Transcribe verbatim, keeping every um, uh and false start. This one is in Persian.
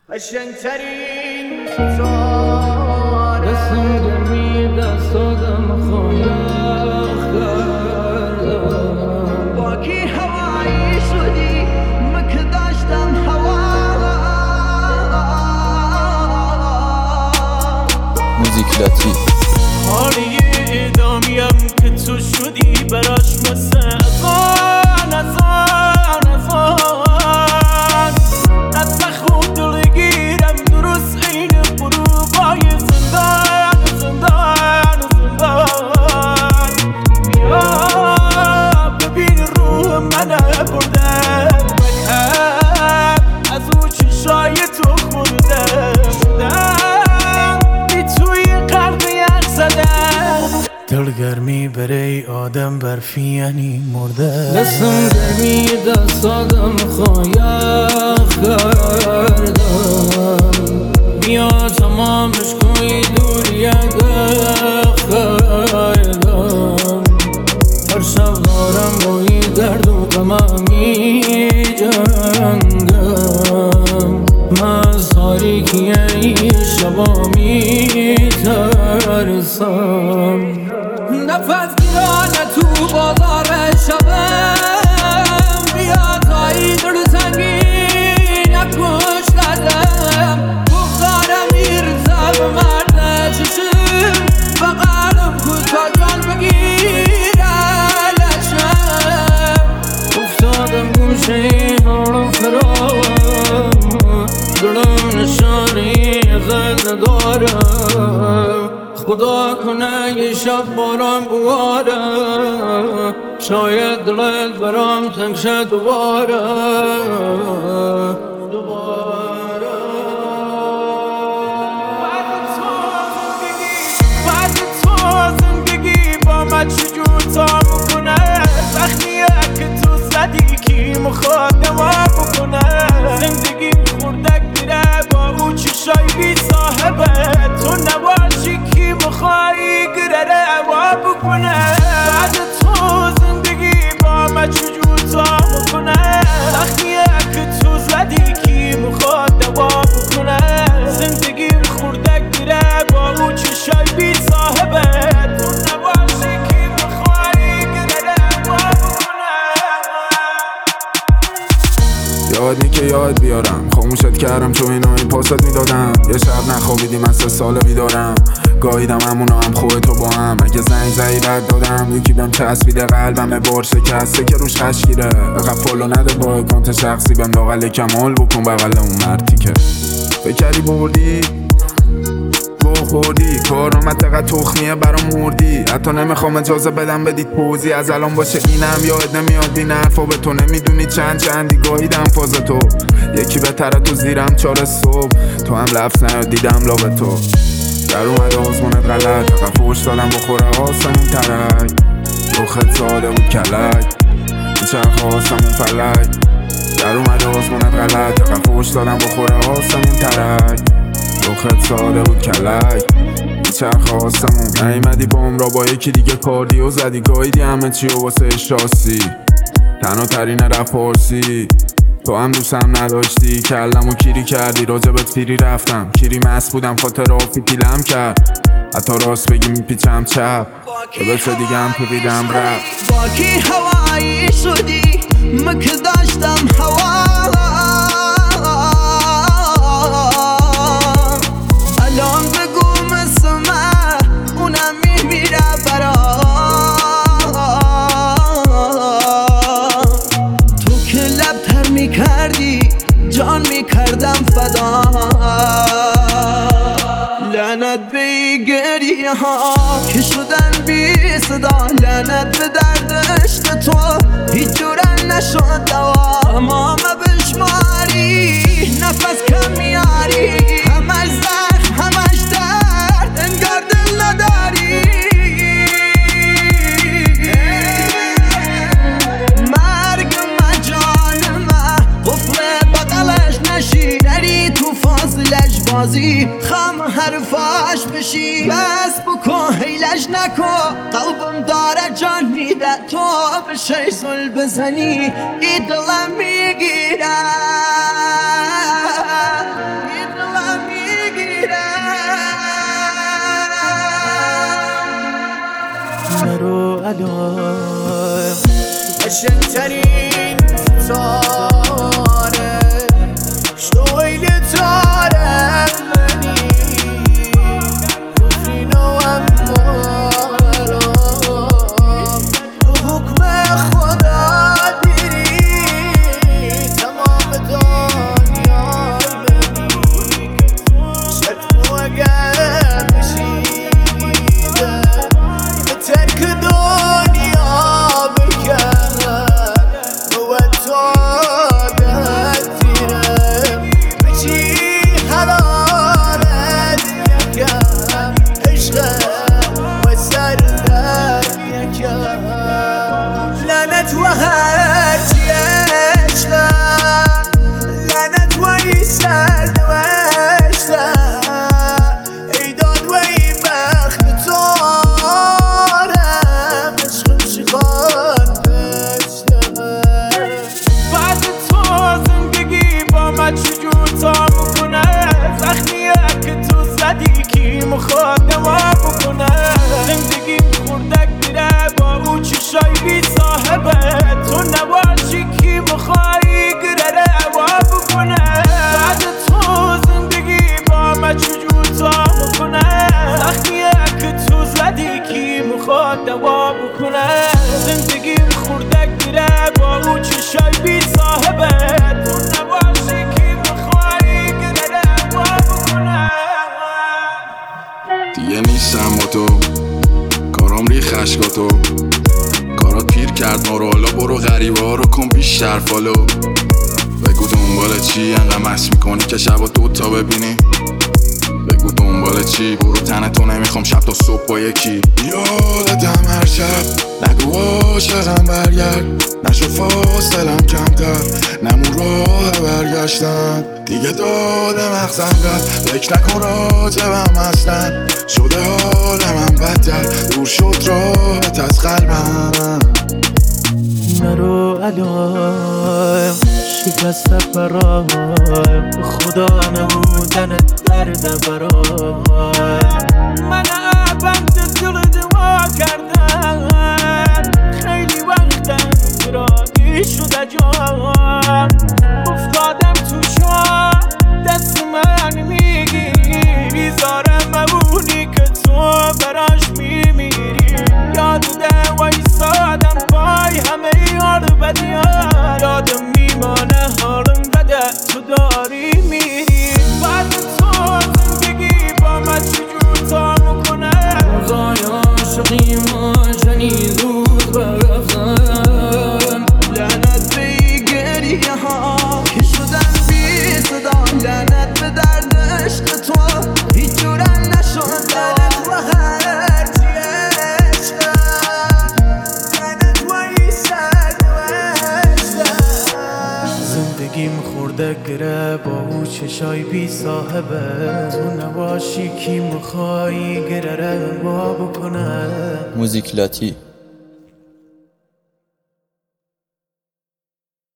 قشنگترین ستاره دستم گرمی دستادم خواهد کردم باکی هوایی شدی مکه داشتم هوا موزیک لطفی حالی ادامیم که تو شدی براش مثل ازان ازان ازان قصه خوب دلگیرم درست این غروبای زندان زندان زندان بیا ببین روح منه برده مکهد از او چشای تو خورده شدم بی توی قلب یخ زدم دلگرمی برای آدم برفی یعنی مرده دستم گرمی دستادم خواهد کردم بیا تمامش کنی دوری اگر خیدم هر شب دارم با این درد و غمم می جنگم من از تاریکی این شبا می ترسم نفس گیرانه تو بازار شبم بیا تا این دل سنگین کش کردم بخارم میرزه به مرد چشم و قلب کوتا جان بگیره لشم افتادم گوشه این حالم فرام دلم نشانی غل ندارم خدا کنه یه شب بارم بواره شاید دلت برام تنگ شد دوباره دوباره بعد تو زندگی با من چجور تا بکنه زخمیه که تو زدی کی مخواد دوا بکنه زندگی خوردک میره با او چشای بی صاحبه تو نباشی کی مخوایی گره وا بکنه بعد تو زندگی با من چجور تا بکنه زخمیه که تو زدی کی مخواد دوا بکنه زندگی خوردک میره با او چشای بی صاحبه تو نباشی کی مخوایی گره وا بکنه یاد نی که یاد بیارم خاموشت کردم چون اینا این پاست میدادم یه شب نخوابیدی من سه ساله بیدارم گاهیدم همونا هم خوبه تو با هم اگه زنگ زنی رد دادم یکی بهم چسبیده قلبم بار شکسته که روش خشگیره اقب فالو نده با اکانت شخصی بهم لاغل کمال بکن بغل اون مردی که فکری بردی خوردی کار اومد دقیقه تخمیه برام مردی حتی نمیخوام اجازه بدم بدید پوزی از الان باشه اینم یاد نمیاد این حرفا به تو نمیدونی چند چندی گاهیدم فاز تو یکی بهتره تو زیرم چار صبح تو هم لفظ نیاد دیدم لابه تو در اومده آزمونت غلط دقیقه فوش دادم بخوره آسمون ترک روخت ساده بود کلک میچرخ آسمون فلک در اومده آزمونت غلط دقیقه فوش دادم بخوره آسمون ترک روخت ساده بود کلک چرخ آسمون نیمدی با عمرا با یکی دیگه کاردی و زدی گایدی همه چی و واسه اشاسی تنها ترین رفت پارسی تو هم دوستم نداشتی کلم و کیری کردی راجبت فیری رفتم کیری مست بودم خاطر آفی پیلم کرد حتی راست بگی میپیچم چپ که بسه دیگه هم پیریدم رفت باکی هوایی شدی مکه داشتم هوا الان بگو مثل من اونم میمیره برام تو که لبتر میکردی جان میکردم فدا لعنت به این گریه ها که شدن بی صدا لعنت به درد عشق تو هیچ جورن نشد دوا ما بشماری نفس کم میاری همش زخم همش درد انگار دل نداری مرگ من جان من قفل بقلش نشی نری تو فاصلش بازی خم حرفاش بشی بس بکن حیلش نکن قلبم داره جان میده تو بشه زل بزنی ای دلم میگیره الان قشنگترین ستاره شویل تاره منی گفتین و امارم رو حکم خدا دیری تمام دنیا منی شکم و اگر بشیده به ترک دنیا بکن موتادت دیرم بچی حلالت یکم عشق و سردت یکم لعنت و هرچی عشق لعنت و ای سرد و عشق ای داد و ای بخت تارم عشقم شخان بشتمه بعد تو زندگی با من چجور تا میکنه زخمیه که تو زدی کی میخواد دوا بکنه زندگی خوردک میره با او چشای بی صاحبه تو نباشی کی میخوایی گره وا بکنه بعد تو زندگی با من چجور تا میکنه زخمیه که تو زدی کی میخواد دوا بکنه زندگی خوردک میره با او چشای بی صاحبه تو نباشی کی میخوایی گره وا بکنه دیگه نیستم با تو کارام ری خشکا تو کارات پیر کرد ما رو حالا برو غریبه ها رو کن بیشتر فالو بگو دنبال چی انقدر مست میکنی که شب دو تا ببینی بگو دنبال چی برو تنه تو نمیخوام شب تا صبح با یکی یادتم هر شب نگو عاشقم برگرد نشو فاصلم کمتر نمون راه برگشتن دیگه داده مغزم رد فکر نکن راجبم اصلا شده حال من بدتر دور شد راحت از قلبم نرو الان شکست برایم خدا نمودنت درد برایم من بند دل دوا کردم خیلی وقتم پیرادی شده جام افتادم تو شا دست من میگیری بیزارم مبونی که تو براش میمیری یاد ده وایسادم پای همه یار بدیان یادم میمانه حالم بده تو داری میری بعد تو زندگی با من چجور تا میکنه روزای عاشقی ما چنین زود برفتن لعنت به این گریه ها که شدن بی صدا لعنت به درد عشق تو هیچ جورم نشد لعنت و هرچی عشق لعنت و ای سرد و عشق زندگیم خورده گره با او چشای بی صاحبه تو نباشی کی میخوایی گره رو وا بکنه موزیک لاتی